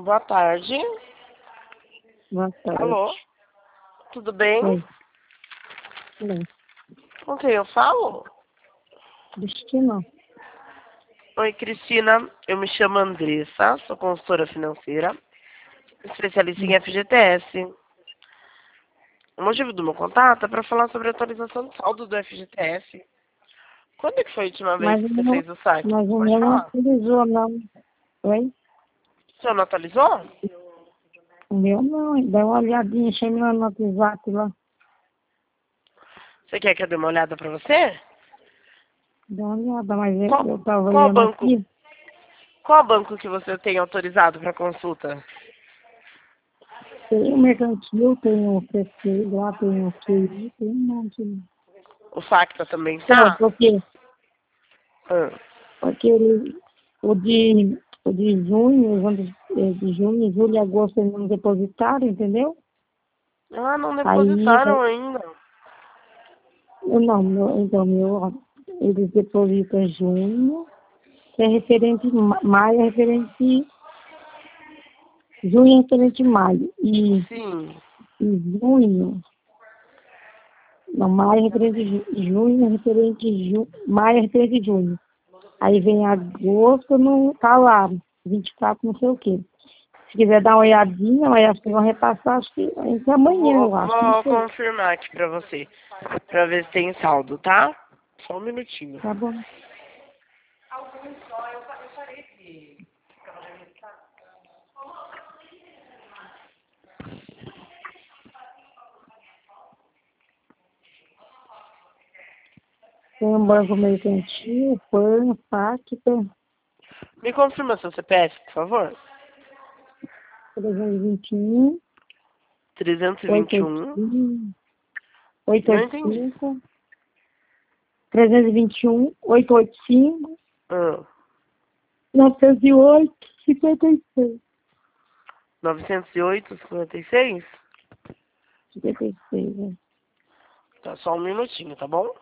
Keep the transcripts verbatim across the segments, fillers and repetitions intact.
Boa tarde. Boa tarde. Alô? Tudo bem? Oi. Oi. Com quem eu falo? Cristina. Oi, Cristina. Eu me chamo Andressa, sou consultora financeira, especialista em F G T S. O motivo do meu contato é para falar sobre a atualização do saldo do F G T S. Quando é que foi a última vez Mas que o você meu, fez o saque? mas o Pode meu não falar. atualizou, não. Oi? O senhor não atualizou? O meu não. Dá uma olhadinha, chame lá no WhatsApp lá. Você quer que eu dê uma olhada para você? Dá uma olhada, mas eu, Qual, eu tava qual olhando banco? aqui. Qual banco que você tem autorizado para consulta? Tem o mercantil, tem o C C, lá tem o Q I, tem um monte. O Facta também É, tá? porque, Ah. porque ele, o de, o de junho, os anos de de junho, julho e agosto eles não depositaram, entendeu? Ah, não Aí, depositaram ainda. eu não, meu, então, meu, eles depositam junho, que é referente, ma- maio é referente, junho é referente maio, e, Sim. e junho, não, maio é referente ju- junho, é referente ju, maio é referente junho. Aí vem agosto, não tá lá, vinte e quatro não sei o quê. Se quiser dar uma olhadinha, mas acho que vão repassar, acho que entre amanhã, Vou, eu acho, não vou sei. confirmar aqui pra você. Pra ver se tem saldo, tá? Só um minutinho. Tá bom. Tem um banco mercantil, PAN, Pacta, Me confirma seu C P F, por favor. trezentos e vinte e um, trezentos e vinte e um. oitocentos e Não oitenta e entendi. cinco, trezentos e vinte e um, oitocentos e oitenta e cinco, Ah, novecentos e oito, cinquenta e seis. novecentos e oito, cinquenta e seis? cinquenta e seis, né? Tá, só um minutinho, tá bom?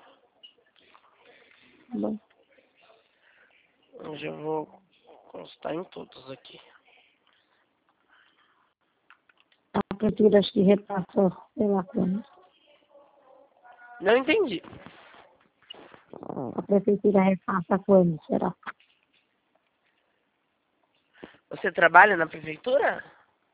Tá bom. Hoje eu vou constar em todos aqui. A prefeitura acho que repassou, sei lá quando. Não entendi. A prefeitura repassa quando, será? Você trabalha na prefeitura?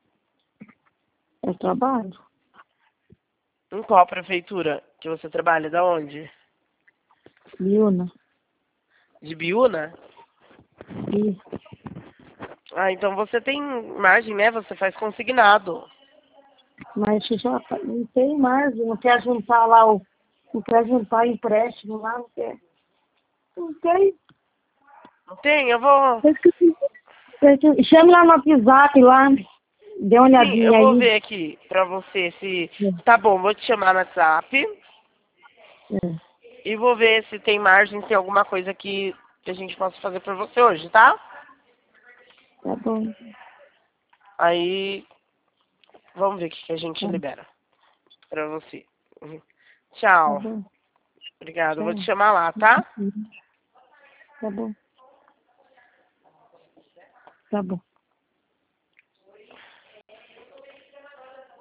É trabalho? Em qual prefeitura que você trabalha? Da onde? Biúna? De Biúna? Isso. Ah, então você tem margem, né? Você faz consignado. Mas já tá- não tem mais, não quer juntar lá o. Não quer juntar empréstimo lá, não quer. Não tem. Não tem? Eu vou... Eu esqueci. Eu esqueci. Chame lá no WhatsApp lá, dê uma Sim, eu olhadinha vou aí. ver aqui pra você se... É. Tá bom, vou te chamar no WhatsApp É. e vou ver se tem margem, se tem alguma coisa que, que a gente possa fazer por você hoje, tá? Tá bom. Aí, vamos ver o que, que a gente Tá, libera pra você. Uhum. tá Tchau. bom. Obrigado. Eu vou te Tchau. chamar lá, tá? Tá bom. Tá bom.